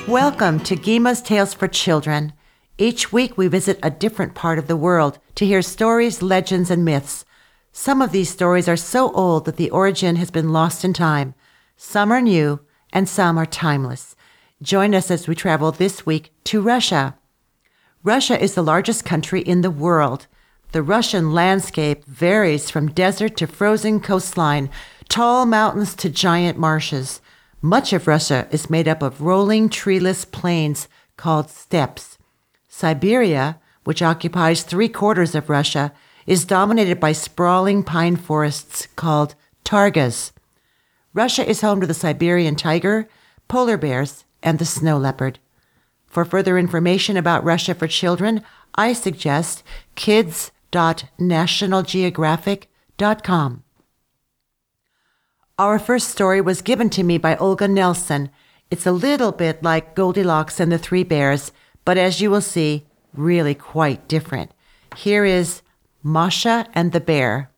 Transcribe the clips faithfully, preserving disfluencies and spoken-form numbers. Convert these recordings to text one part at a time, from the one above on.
Welcome to Gima's Tales for Children. Each week we visit a different part of the world to hear stories, legends, and myths. Some of these stories are so old that the origin has been lost in time. Some are new, and some are timeless. Join us as we travel this week to Russia. Russia is the largest country in the world. The Russian landscape varies from desert to frozen coastline, tall mountains to giant marshes. Much of Russia is made up of rolling treeless plains called steppes. Siberia, which occupies three-quarters of Russia, is dominated by sprawling pine forests called taigas. Russia is home to the Siberian tiger, polar bears, and the snow leopard. For further information about Russia for children, I suggest kids dot national geographic dot com. Our first story was given to me by Olga Nelson. It's a little bit like Goldilocks and the Three Bears, but as you will see, really quite different. Here is Masha and the Bear.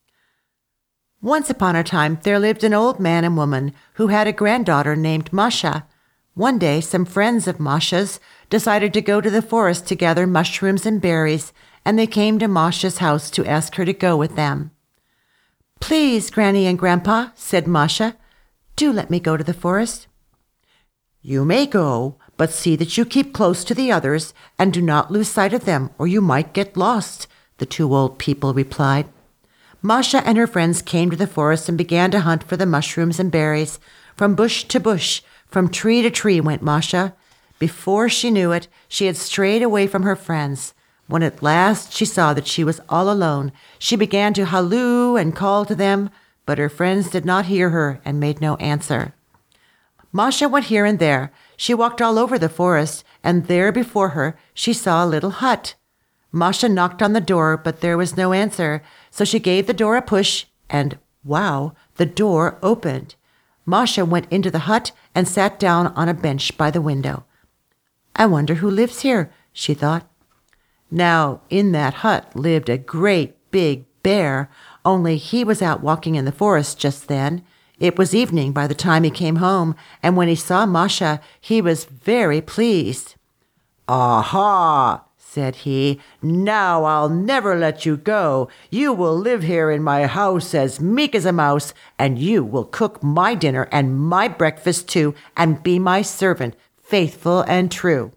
Once upon a time, there lived an old man and woman who had a granddaughter named Masha. One day, some friends of Masha's decided to go to the forest to gather mushrooms and berries, and they came to Masha's house to ask her to go with them. "Please, Granny and Grandpa," said Masha, "do let me go to the forest." "You may go, but see that you keep close to the others and do not lose sight of them, or you might get lost," the two old people replied. Masha and her friends came to the forest and began to hunt for the mushrooms and berries. From bush to bush, from tree to tree went Masha. Before she knew it, she had strayed away from her friends. When at last she saw that she was all alone, she began to halloo and call to them, but her friends did not hear her and made no answer. Masha went here and there. She walked all over the forest, and there before her she saw a little hut. Masha knocked on the door, but there was no answer, so she gave the door a push, and, wow, the door opened. Masha went into the hut and sat down on a bench by the window. "I wonder who lives here," she thought. Now, in that hut lived a great big bear, only he was out walking in the forest just then. It was evening by the time he came home, and when he saw Masha, he was very pleased. "Aha!" said he. "Now I'll never let you go. You will live here in my house as meek as a mouse, and you will cook my dinner and my breakfast too, and be my servant, faithful and true."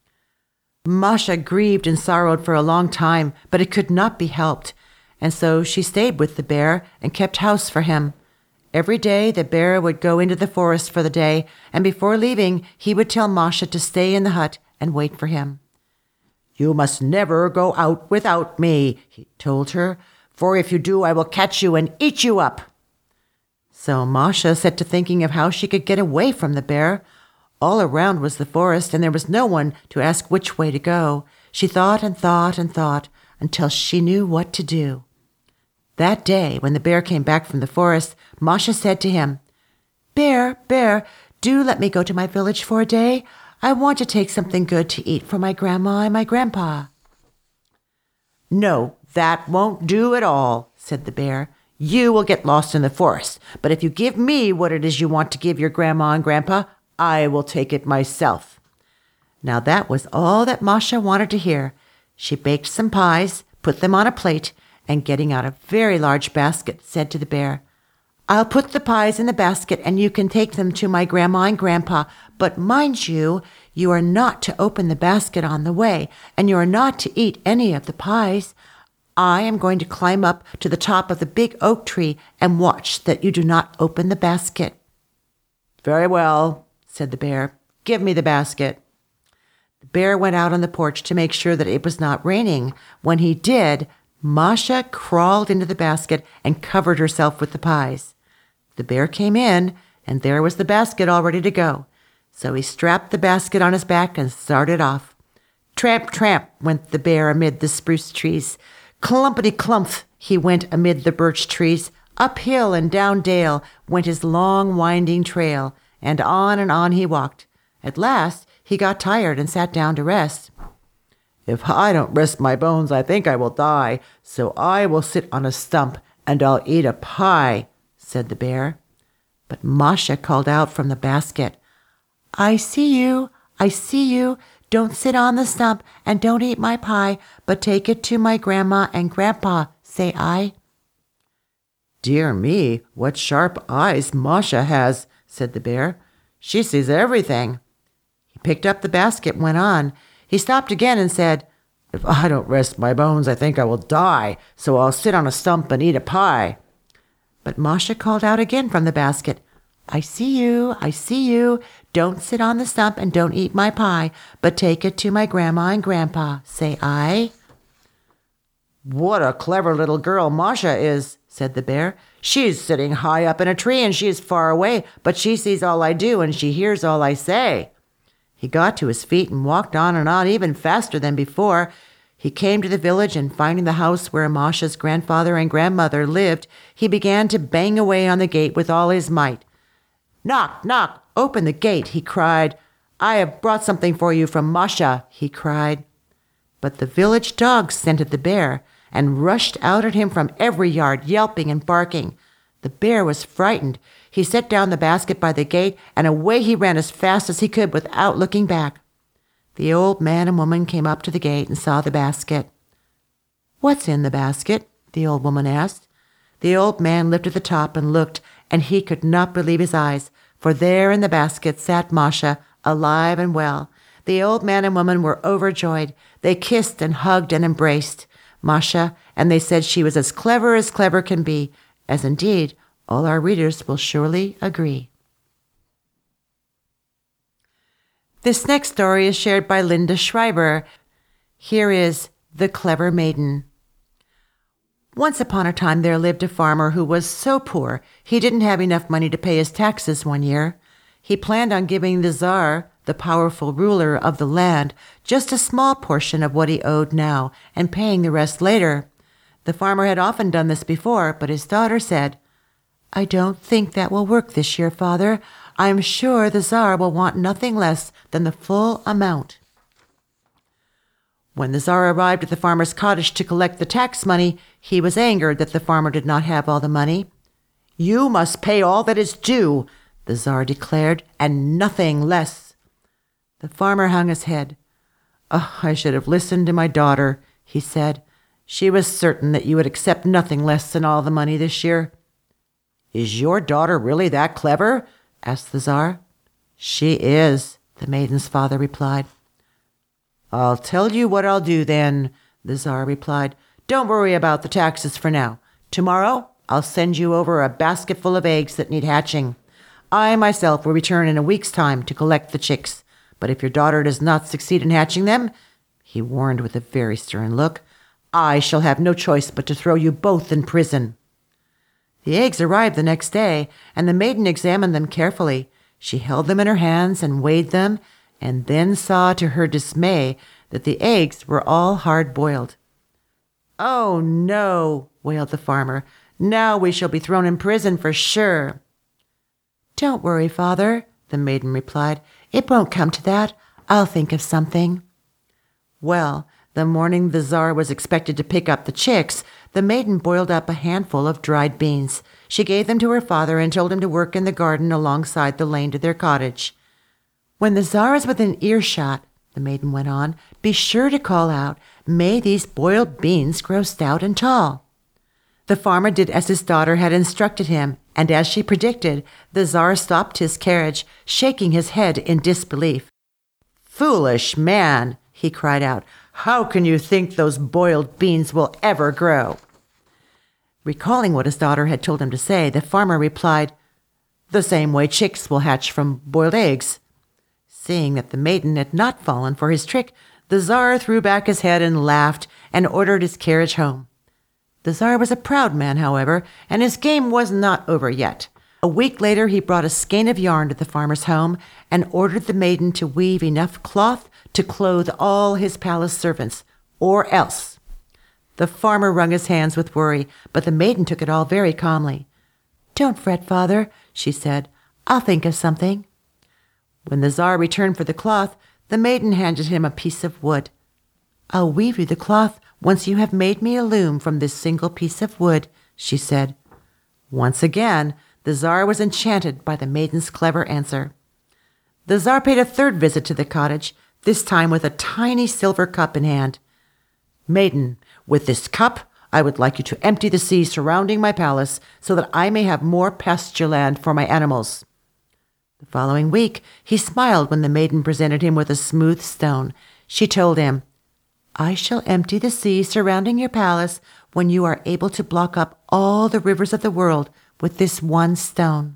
Masha grieved and sorrowed for a long time, but it could not be helped, and so she stayed with the bear and kept house for him. Every day the bear would go into the forest for the day, and before leaving he would tell Masha to stay in the hut and wait for him. "You must never go out without me," he told her, "for if you do I will catch you and eat you up." So Masha set to thinking of how she could get away from the bear. All around was the forest, and there was no one to ask which way to go. She thought and thought and thought until she knew what to do. That day, when the bear came back from the forest, Masha said to him, "Bear, Bear, do let me go to my village for a day. I want to take something good to eat for my grandma and my grandpa." "No, that won't do at all," said the bear. "You will get lost in the forest, but if you give me what it is you want to give your grandma and grandpa, I will take it myself." Now that was all that Masha wanted to hear. She baked some pies, put them on a plate, and getting out a very large basket, said to the bear, "I'll put the pies in the basket and you can take them to my grandma and grandpa, but mind you, you are not to open the basket on the way, and you are not to eat any of the pies. I am going to climb up to the top of the big oak tree and watch that you do not open the basket." "Very well," said the bear. "Give me the basket." The bear went out on the porch to make sure that it was not raining. When he did, Masha crawled into the basket and covered herself with the pies. The bear came in, and there was the basket all ready to go. So he strapped the basket on his back and started off. Tramp, tramp went the bear amid the spruce trees. Clumpety clump he went amid the birch trees. Up hill and down dale went his long winding trail, and on and on he walked. At last he got tired and sat down to rest. "If I don't rest my bones, I think I will die, so I will sit on a stump and I'll eat a pie," said the bear. But Masha called out from the basket, "I see you, I see you. Don't sit on the stump and don't eat my pie, but take it to my grandma and grandpa, say I. Dear me, what sharp eyes Masha has, said the bear. She sees everything. He picked up the basket and went on. He stopped again and said, If I don't rest my bones, I think I will die, so I'll sit on a stump and eat a pie. But Masha called out again from the basket, I see you, I see you. Don't sit on the stump and don't eat my pie, but take it to my grandma and grandpa, say I. What a clever little girl Masha is, said the bear. She's sitting high up in a tree and she is far away, but she sees all I do and she hears all I say. He got to his feet and walked on and on even faster than before. He came to the village, and finding the house where Masha's grandfather and grandmother lived, he began to bang away on the gate with all his might. Knock, knock, open the gate, he cried. I have brought something for you from Masha, he cried. But the village dogs scented the bear and rushed out at him from every yard, yelping and barking. The bear was frightened. He set down the basket by the gate, and away he ran as fast as he could without looking back. The old man and woman came up to the gate and saw the basket. What's in the basket? The old woman asked. The old man lifted the top and looked, and he could not believe his eyes, for there in the basket sat Masha, alive and well. The old man and woman were overjoyed. They kissed and hugged and embraced Masha, and they said she was as clever as clever can be, as indeed all our readers will surely agree. This next story is shared by Linda Schreiber. Here is The Clever Maiden. Once upon a time there lived a farmer who was so poor he didn't have enough money to pay his taxes one year. He planned on giving the Tsar, the powerful ruler of the land, just a small portion of what he owed now and paying the rest later. The farmer had often done this before, but his daughter said, I don't think that will work this year, Father. I'm sure the Tsar will want nothing less than the full amount. When the Tsar arrived at the farmer's cottage to collect the tax money, he was angered that the farmer did not have all the money. You must pay all that is due, the Tsar declared, and nothing less. The farmer hung his head. Oh, I should have listened to my daughter, he said. She was certain that you would accept nothing less than all the money this year. Is your daughter really that clever? Asked the Tsar. She is, the maiden's father replied. I'll tell you what I'll do then, the Tsar replied. Don't worry about the taxes for now. Tomorrow I'll send you over a basket full of eggs that need hatching. I myself will return in a week's time to collect the chicks. But if your daughter does not succeed in hatching them, he warned with a very stern look, I shall have no choice but to throw you both in prison. The eggs arrived the next day, and the maiden examined them carefully. She held them in her hands and weighed them, and then saw to her dismay that the eggs were all hard-boiled. Oh, no, wailed the farmer. Now we shall be thrown in prison for sure. Don't worry, Father, the maiden replied. It won't come to that. I'll think of something. Well, the morning the Tsar was expected to pick up the chicks, the maiden boiled up a handful of dried beans. She gave them to her father and told him to work in the garden alongside the lane to their cottage. When the Tsar is within earshot, the maiden went on, be sure to call out, May these boiled beans grow stout and tall. The farmer did as his daughter had instructed him, and as she predicted, the Tsar stopped his carriage, shaking his head in disbelief. Foolish man, he cried out, how can you think those boiled beans will ever grow? Recalling what his daughter had told him to say, the farmer replied, The same way chicks will hatch from boiled eggs. Seeing that the maiden had not fallen for his trick, the Tsar threw back his head and laughed and ordered his carriage home. The Tsar was a proud man, however, and his game was not over yet. A week later he brought a skein of yarn to the farmer's home and ordered the maiden to weave enough cloth to clothe all his palace servants, or else. The farmer wrung his hands with worry, but the maiden took it all very calmly. Don't fret, Father, she said. I'll think of something. When the Tsar returned for the cloth, the maiden handed him a piece of wood. I'll weave you the cloth once you have made me a loom from this single piece of wood, she said. Once again, the Tsar was enchanted by the maiden's clever answer. The Tsar paid a third visit to the cottage, this time with a tiny silver cup in hand. "Maiden, with this cup, I would like you to empty the sea surrounding my palace so that I may have more pasture land for my animals." The following week, he smiled when the maiden presented him with a smooth stone. She told him, "I shall empty the sea surrounding your palace when you are able to block up all the rivers of the world with this one stone."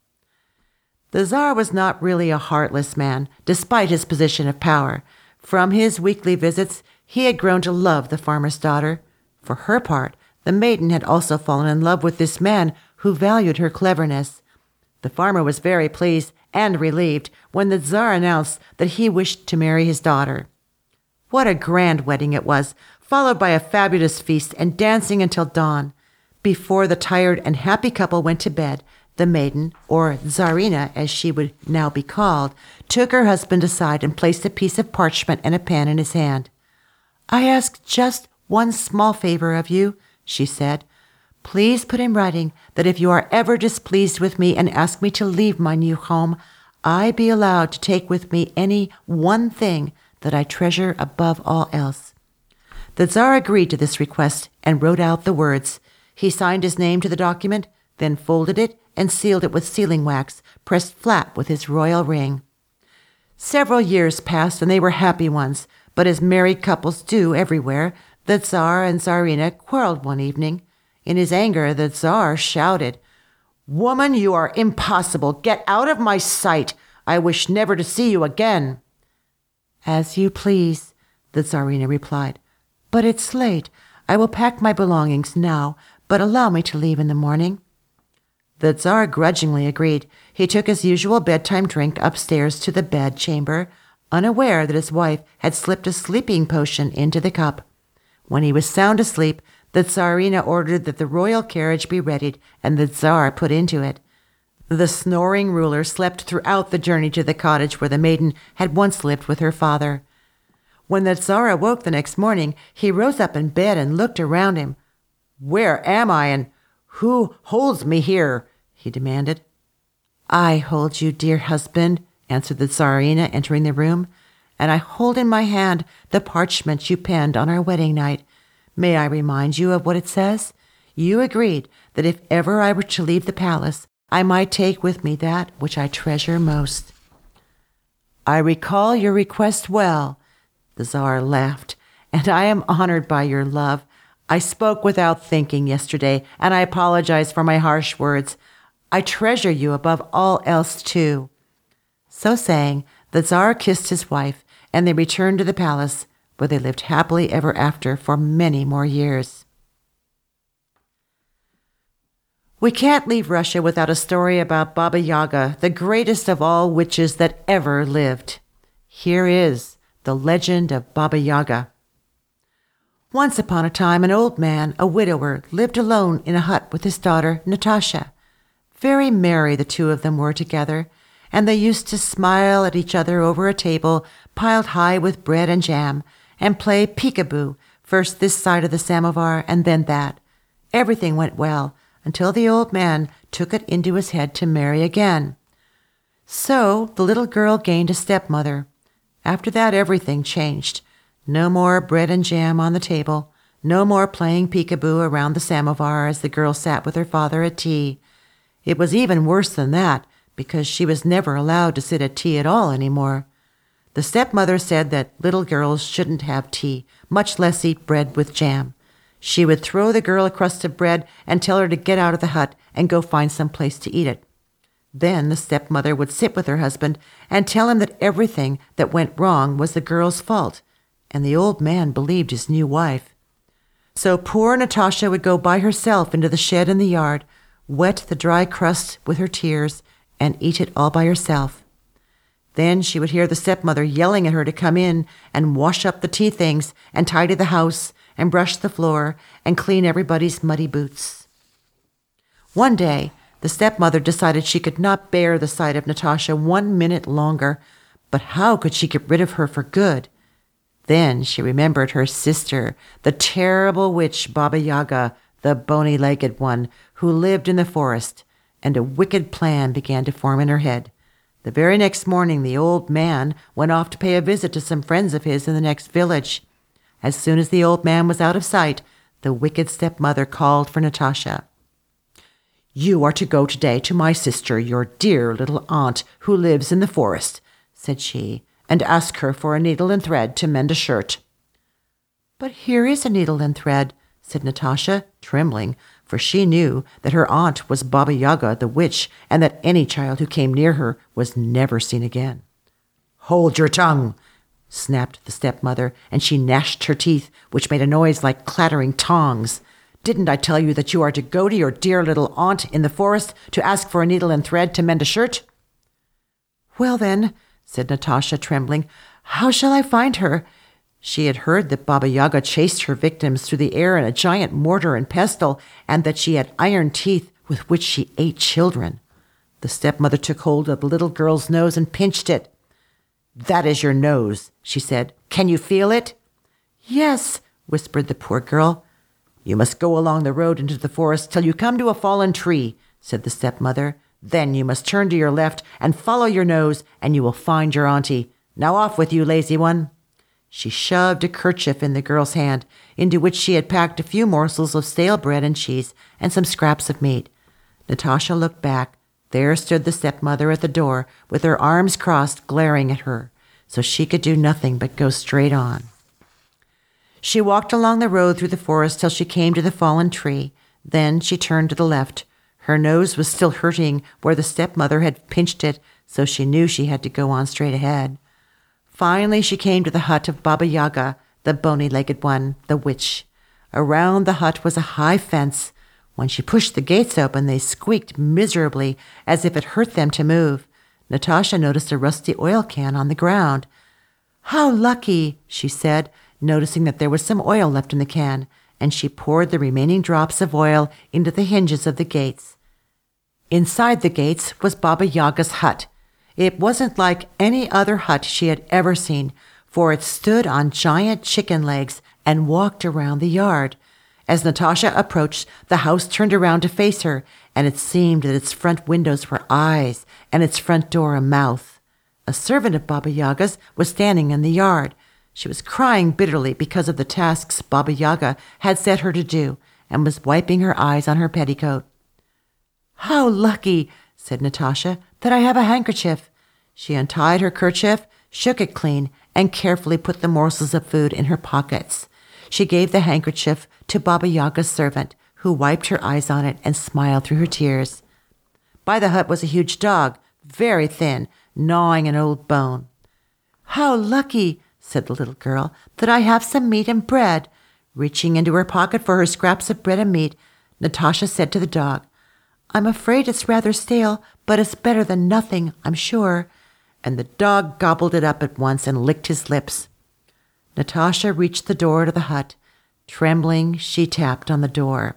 The Tsar was not really a heartless man, despite his position of power. From his weekly visits, he had grown to love the farmer's daughter. For her part, the maiden had also fallen in love with this man who valued her cleverness. The farmer was very pleased and relieved when the Tsar announced that he wished to marry his daughter. What a grand wedding it was, followed by a fabulous feast and dancing until dawn. Before the tired and happy couple went to bed, the maiden, or Tsarina as she would now be called, took her husband aside and placed a piece of parchment and a pen in his hand. "I ask just one small favor of you," she said. "Please put in writing that if you are ever displeased with me and ask me to leave my new home, I be allowed to take with me any one thing that I treasure above all else." The Tsar agreed to this request and wrote out the words. He signed his name to the document, then folded it and sealed it with sealing wax, pressed flat with his royal ring. Several years passed, and they were happy ones, but as married couples do everywhere, the Tsar and Tsarina quarreled one evening. In his anger, the Tsar shouted, "Woman, you are impossible! Get out of my sight! I wish never to see you again!" "As you please," the Tsarina replied. "But it's late. I will pack my belongings now, but allow me to leave in the morning." The Tsar grudgingly agreed. He took his usual bedtime drink upstairs to the bed chamber, unaware that his wife had slipped a sleeping potion into the cup. When he was sound asleep, the Tsarina ordered that the royal carriage be readied and the Tsar put into it. The snoring ruler slept throughout the journey to the cottage where the maiden had once lived with her father. When the Tsar awoke the next morning, he rose up in bed and looked around him. "Where am I, and who holds me here?" he demanded. "I hold you, dear husband," answered the Tsarina, entering the room, "and I hold in my hand the parchment you penned on our wedding night. May I remind you of what it says? You agreed that if ever I were to leave the palace, I might take with me that which I treasure most." "I recall your request well," the Tsar laughed, "and I am honored by your love. I spoke without thinking yesterday, and I apologize for my harsh words. I treasure you above all else, too." So saying, the Tsar kissed his wife, and they returned to the palace, where they lived happily ever after for many more years. We can't leave Russia without a story about Baba Yaga, the greatest of all witches that ever lived. Here is the legend of Baba Yaga. Once upon a time, an old man, a widower, lived alone in a hut with his daughter, Natasha. Very merry the two of them were together, and they used to smile at each other over a table piled high with bread and jam, and play peekaboo, first this side of the samovar and then that. Everything went well, until the old man took it into his head to marry again. So the little girl gained a stepmother. After that, everything changed. No more bread and jam on the table, no more playing peekaboo around the samovar as the girl sat with her father at tea. It was even worse than that, because she was never allowed to sit at tea at all anymore. The stepmother said that little girls shouldn't have tea, much less eat bread with jam. She would throw the girl a crust of bread and tell her to get out of the hut and go find some place to eat it. Then the stepmother would sit with her husband and tell him that everything that went wrong was the girl's fault, and the old man believed his new wife. So poor Natasha would go by herself into the shed in the yard, wet the dry crust with her tears, and eat it all by herself. Then she would hear the stepmother yelling at her to come in and wash up the tea things and tidy the house and brush the floor and clean everybody's muddy boots. One day, the stepmother decided she could not bear the sight of Natasha one minute longer, but how could she get rid of her for good? Then she remembered her sister, the terrible witch Baba Yaga, the bony-legged one, who lived in the forest, and a wicked plan began to form in her head. The very next morning, the old man went off to pay a visit to some friends of his in the next village. As soon as the old man was out of sight, the wicked stepmother called for Natasha. "You are to go today to my sister, your dear little aunt, who lives in the forest," said she, "and ask her for a needle and thread to mend a shirt." "But here is a needle and thread," said Natasha, trembling, for she knew that her aunt was Baba Yaga the witch, and that any child who came near her was never seen again. "Hold your tongue," snapped the stepmother, and she gnashed her teeth, which made a noise like clattering tongs. "Didn't I tell you that you are to go to your dear little aunt in the forest to ask for a needle and thread to mend a shirt?" "Well then," said Natasha, trembling, "how shall I find her?" She had heard that Baba Yaga chased her victims through the air in a giant mortar and pestle, and that she had iron teeth with which she ate children. The stepmother took hold of the little girl's nose and pinched it. "That is your nose," she said. "Can you feel it?" "Yes," whispered the poor girl. "You must go along the road into the forest till you come to a fallen tree," said the stepmother. "Then you must turn to your left and follow your nose, and you will find your auntie. Now off with you, lazy one." She shoved a kerchief in the girl's hand, into which she had packed a few morsels of stale bread and cheese and some scraps of meat. Natasha looked back. There stood the stepmother at the door, with her arms crossed, glaring at her, so she could do nothing but go straight on. She walked along the road through the forest till she came to the fallen tree. Then she turned to the left. Her nose was still hurting where the stepmother had pinched it, so she knew she had to go on straight ahead. Finally, she came to the hut of Baba Yaga, the bony-legged one, the witch. Around the hut was a high fence. When she pushed the gates open, they squeaked miserably, as if it hurt them to move. Natasha noticed a rusty oil can on the ground. "How lucky," she said, noticing that there was some oil left in the can, and she poured the remaining drops of oil into the hinges of the gates. Inside the gates was Baba Yaga's hut. It wasn't like any other hut she had ever seen, for it stood on giant chicken legs and walked around the yard. As Natasha approached, the house turned around to face her, and it seemed that its front windows were eyes and its front door a mouth. A servant of Baba Yaga's was standing in the yard. She was crying bitterly because of the tasks Baba Yaga had set her to do, and was wiping her eyes on her petticoat. "How lucky," said Natasha, "that I have a handkerchief." She untied her kerchief, shook it clean, and carefully put the morsels of food in her pockets. She gave the handkerchief to Baba Yaga's servant, who wiped her eyes on it and smiled through her tears. By the hut was a huge dog, very thin, gnawing an old bone. "How lucky," said the little girl, "that I have some meat and bread." Reaching into her pocket for her scraps of bread and meat, Natasha said to the dog, "I'm afraid it's rather stale, but it's better than nothing, I'm sure." And the dog gobbled it up at once and licked his lips. Natasha reached the door to the hut. Trembling, she tapped on the door.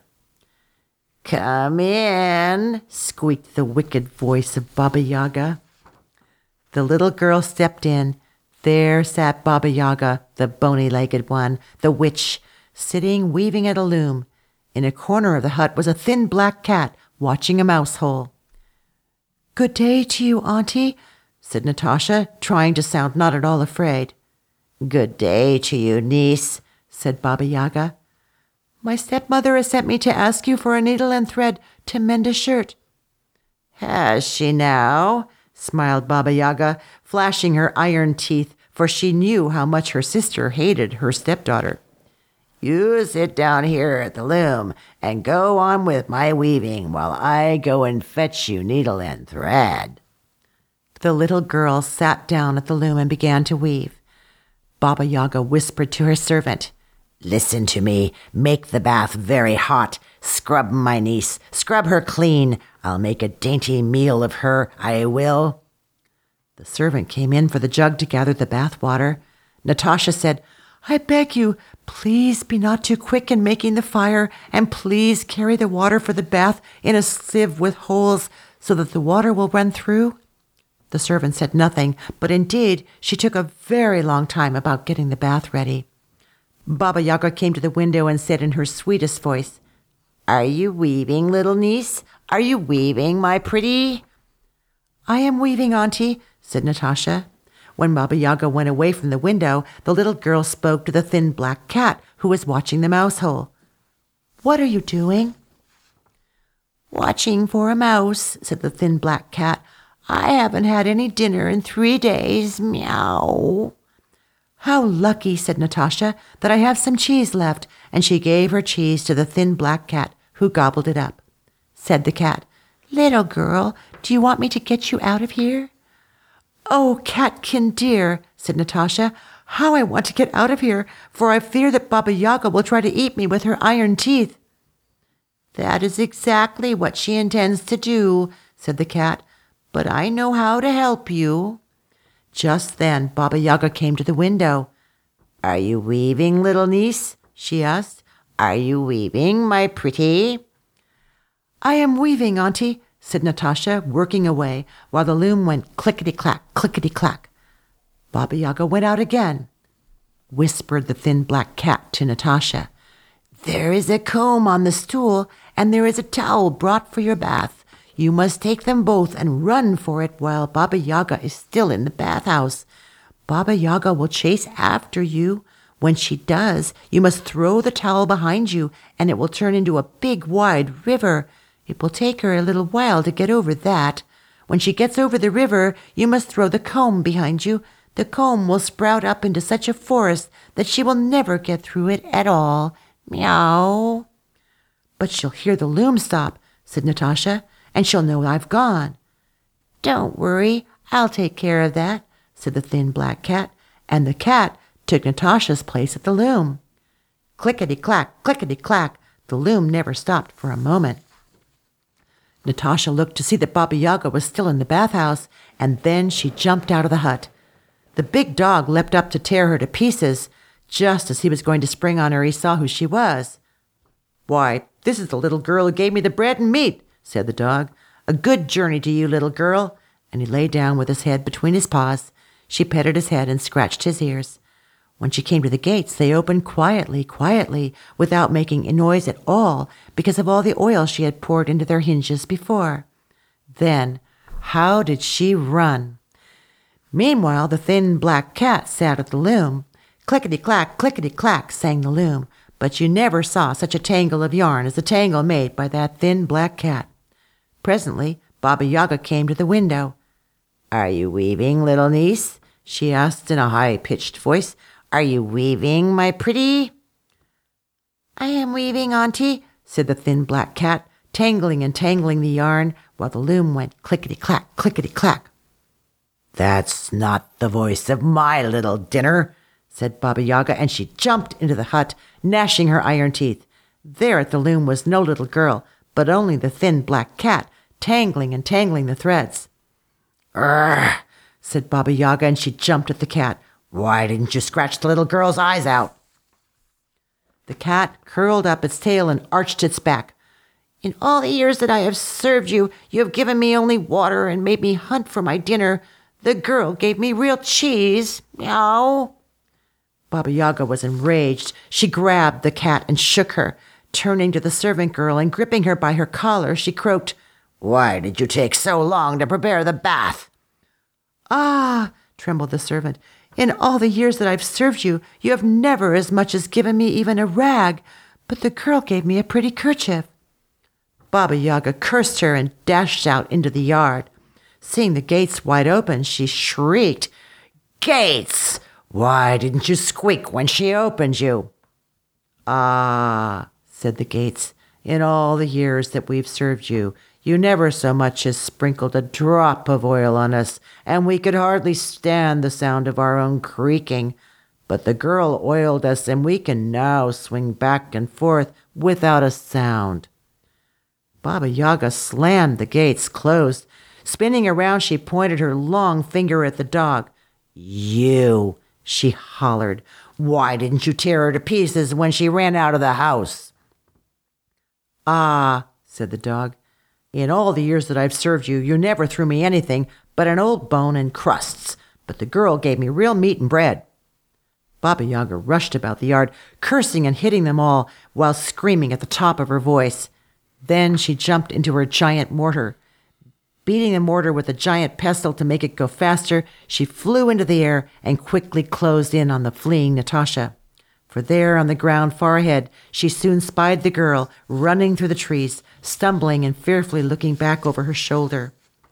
"Come in," squeaked the wicked voice of Baba Yaga. The little girl stepped in. There sat Baba Yaga, the bony-legged one, the witch, sitting weaving at a loom. In a corner of the hut was a thin black cat watching a mouse hole. "Good day to you, Auntie," said Natasha, trying to sound not at all afraid. "Good day to you, niece," said Baba Yaga. "My stepmother has sent me to ask you for a needle and thread to mend a shirt." "Has she now?" smiled Baba Yaga, flashing her iron teeth, for she knew how much her sister hated her stepdaughter. "You sit down here at the loom and go on with my weaving while I go and fetch you needle and thread." The little girl sat down at the loom and began to weave. Baba Yaga whispered to her servant, "Listen to me. Make the bath very hot. Scrub my niece. Scrub her clean. I'll make a dainty meal of her, I will." The servant came in for the jug to gather the bath water. Natasha said, "I beg you, please be not too quick in making the fire, and please carry the water for the bath in a sieve with holes so that the water will run through." The servant said nothing, but indeed she took a very long time about getting the bath ready. Baba Yaga came to the window and said in her sweetest voice, "Are you weaving, little niece? Are you weaving, my pretty?" I am weaving, Auntie, said Natasha. When Baba Yaga went away from the window, the little girl spoke to the thin black cat who was watching the mouse hole. What are you doing? Watching for a mouse, said the thin black cat. I haven't had any dinner in three days. Meow. How lucky, said Natasha, that I have some cheese left, and she gave her cheese to the thin black cat, who gobbled it up. Said the cat, Little girl, do you want me to get you out of here? Oh, Catkin dear, said Natasha, how I want to get out of here, for I fear that Baba Yaga will try to eat me with her iron teeth. That is exactly what she intends to do, said the cat, but I know how to help you. Just then Baba Yaga came to the window. Are you weaving, little niece? She asked. Are you weaving, my pretty? I am weaving, Auntie, said Natasha, working away, while the loom went clickety-clack, clickety-clack. Baba Yaga went out again. Whispered the thin black cat to Natasha. There is a comb on the stool, and there is a towel brought for your bath. You must take them both and run for it while Baba Yaga is still in the bathhouse. Baba Yaga will chase after you. When she does, you must throw the towel behind you, and it will turn into a big, wide river. It will take her a little while to get over that. When she gets over the river, you must throw the comb behind you. The comb will sprout up into such a forest that she will never get through it at all. Meow. But she'll hear the loom stop, said Natasha, and she'll know I've gone. Don't worry, I'll take care of that, said the thin black cat, and the cat took Natasha's place at the loom. Clickety-clack, clickety-clack, the loom never stopped for a moment. Natasha looked to see that Baba Yaga was still in the bathhouse, and then she jumped out of the hut. The big dog leapt up to tear her to pieces. Just as he was going to spring on her, he saw who she was. Why, this is the little girl who gave me the bread and meat, said the dog. A good journey to you, little girl. And he lay down with his head between his paws. She petted his head and scratched his ears. When she came to the gates, they opened quietly, quietly, without making a noise at all, because of all the oil she had poured into their hinges before. Then, how did she run? Meanwhile, the thin black cat sat at the loom. Clickety-clack, clickety-clack, sang the loom, but you never saw such a tangle of yarn as the tangle made by that thin black cat. Presently, Baba Yaga came to the window. Are you weaving, little niece? She asked in a high-pitched voice. Are you weaving, my pretty? I am weaving, Auntie, said the thin black cat, tangling and tangling the yarn, while the loom went clickety-clack, clickety-clack. That's not the voice of my little dinner, said Baba Yaga, and she jumped into the hut, gnashing her iron teeth. There at the loom was no little girl, but only the thin black cat, tangling and tangling the threads. Urgh, said Baba Yaga, and she jumped at the cat. Why didn't you scratch the little girl's eyes out? The cat curled up its tail and arched its back. In all the years that I have served you, you have given me only water and made me hunt for my dinner. The girl gave me real cheese. Meow. Baba Yaga was enraged. She grabbed the cat and shook her. Turning to the servant girl and gripping her by her collar, she croaked, Why did you take so long to prepare the bath? Ah, trembled the servant. In all the years that I've served you, you have never as much as given me even a rag, but the girl gave me a pretty kerchief. Baba Yaga cursed her and dashed out into the yard. Seeing the gates wide open, she shrieked, Gates! Why didn't you squeak when she opened you? Ah, said the gates, in all the years that we've served you, you never so much as sprinkled a drop of oil on us, and we could hardly stand the sound of our own creaking. But the girl oiled us, and we can now swing back and forth without a sound. Baba Yaga slammed the gates closed. Spinning around, she pointed her long finger at the dog. You, she hollered. Why didn't you tear her to pieces when she ran out of the house? Ah, said the dog. In all the years that I've served you, you never threw me anything but an old bone and crusts, but the girl gave me real meat and bread. Baba Yaga rushed about the yard, cursing and hitting them all, while screaming at the top of her voice. Then she jumped into her giant mortar. Beating the mortar with a giant pestle to make it go faster, she flew into the air and quickly closed in on the fleeing Natasha. For there on the ground far ahead, she soon spied the girl running through the trees, stumbling and fearfully looking back over her shoulder.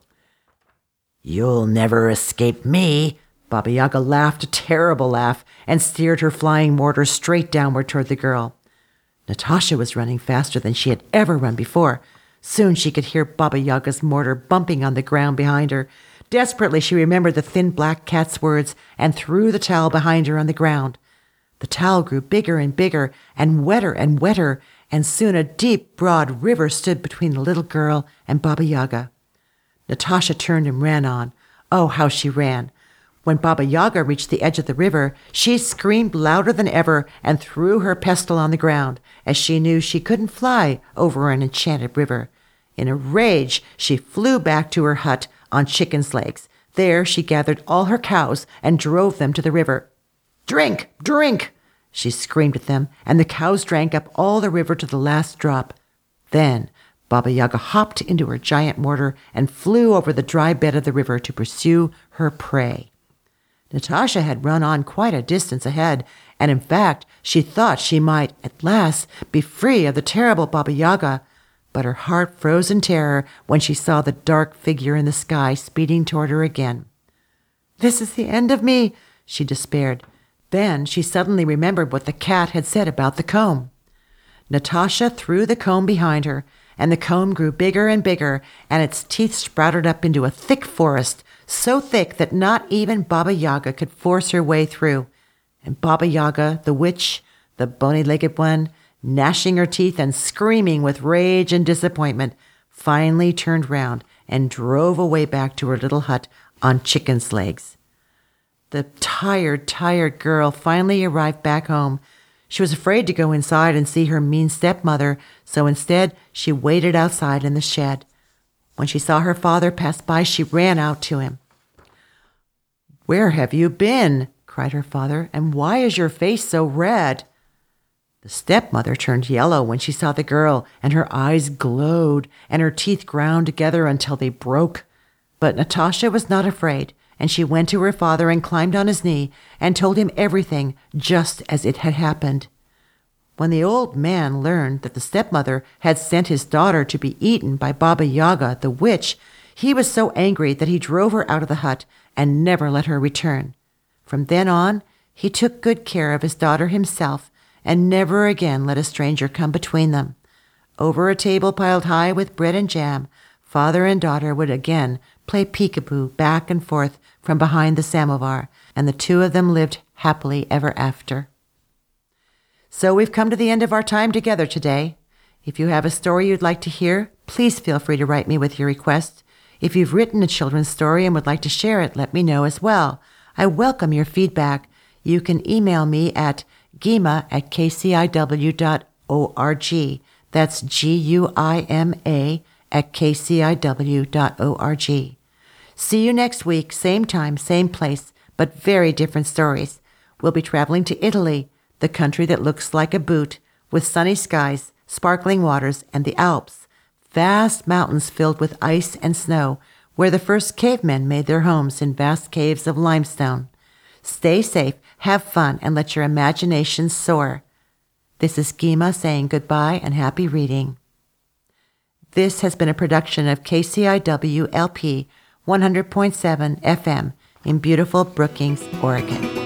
"You'll never escape me." Baba Yaga laughed a terrible laugh and steered her flying mortar straight downward toward the girl. Natasha was running faster than she had ever run before. Soon she could hear Baba Yaga's mortar bumping on the ground behind her. Desperately, she remembered the thin black cat's words and threw the towel behind her on the ground. The towel grew bigger and bigger and wetter and wetter, and soon a deep, broad river stood between the little girl and Baba Yaga. Natasha turned and ran on. Oh, how she ran! When Baba Yaga reached the edge of the river, she screamed louder than ever and threw her pestle on the ground, as she knew she couldn't fly over an enchanted river. In a rage, she flew back to her hut on chicken's legs. There she gathered all her cows and drove them to the river. "Drink! Drink!" she screamed at them, and the cows drank up all the river to the last drop. Then Baba Yaga hopped into her giant mortar and flew over the dry bed of the river to pursue her prey. Natasha had run on quite a distance ahead, and in fact she thought she might at last be free of the terrible Baba Yaga, but her heart froze in terror when she saw the dark figure in the sky speeding toward her again. "This is the end of me," she despaired. Then she suddenly remembered what the cat had said about the comb. Natasha threw the comb behind her, and the comb grew bigger and bigger, and its teeth sprouted up into a thick forest, so thick that not even Baba Yaga could force her way through. And Baba Yaga, the witch, the bony-legged one, gnashing her teeth and screaming with rage and disappointment, finally turned round and drove away back to her little hut on chicken's legs. The tired, tired girl finally arrived back home. She was afraid to go inside and see her mean stepmother, so instead she waited outside in the shed. When she saw her father pass by, she ran out to him. "Where have you been?" cried her father, "and why is your face so red?" The stepmother turned yellow when she saw the girl, and her eyes glowed, and her teeth ground together until they broke. But Natasha was not afraid, and she went to her father and climbed on his knee and told him everything just as it had happened. When the old man learned that the stepmother had sent his daughter to be eaten by Baba Yaga, the witch, he was so angry that he drove her out of the hut and never let her return. From then on, he took good care of his daughter himself and never again let a stranger come between them. Over a table piled high with bread and jam, father and daughter would again play peekaboo back and forth from behind the samovar, and the two of them lived happily ever after. So we've come to the end of our time together today. If you have a story you'd like to hear, please feel free to write me with your request. If you've written a children's story and would like to share it, let me know as well. I welcome your feedback. You can email me at guima at k c i w dot org. That's G U I M A at k c i w dot org. See you next week, same time, same place, but very different stories. We'll be traveling to Italy, the country that looks like a boot, with sunny skies, sparkling waters, and the Alps, vast mountains filled with ice and snow, where the first cavemen made their homes in vast caves of limestone. Stay safe, have fun, and let your imagination soar. This is Guima saying goodbye and happy reading. This has been a production of K C I W L P one hundred point seven F M in beautiful Brookings, Oregon.